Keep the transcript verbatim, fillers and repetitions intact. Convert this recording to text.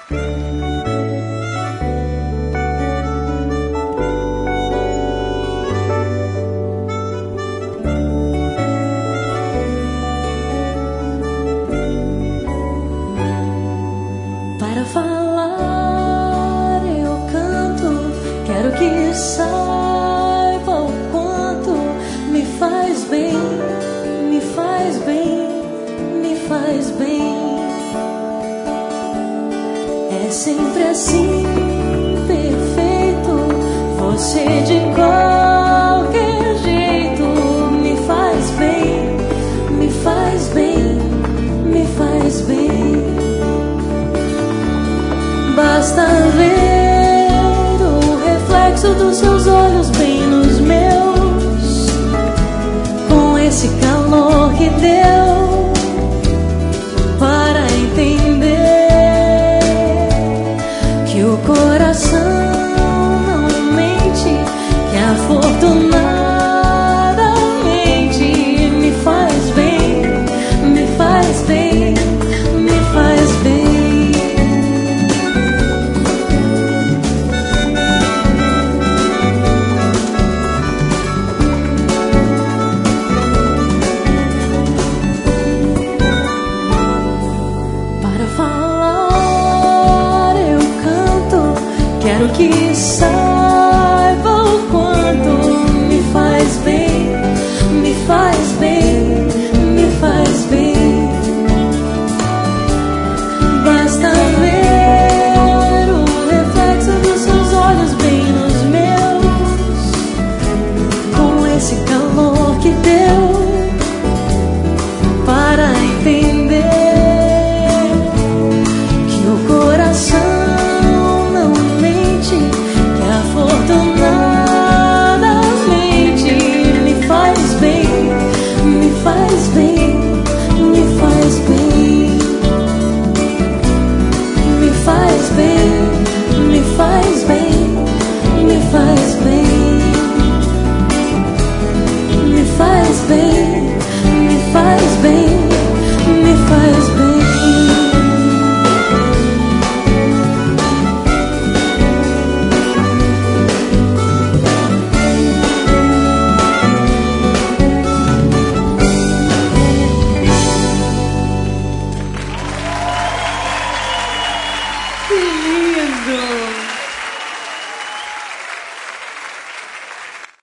Para falar eu canto, quero que saiba o quanto me faz bem, me faz bem, me faz bem. É sempre assim, perfeito, você de qualquer jeito me faz bem, me faz bem, me faz bem. Basta ver o reflexo dos seus olhos bem nos meus, com esse calor que deu, para entender que o coração não mente, que afortunadamente me faz bem, me faz bem, me faz bem. Quero que saiba o quanto me faz bem, me faz bem.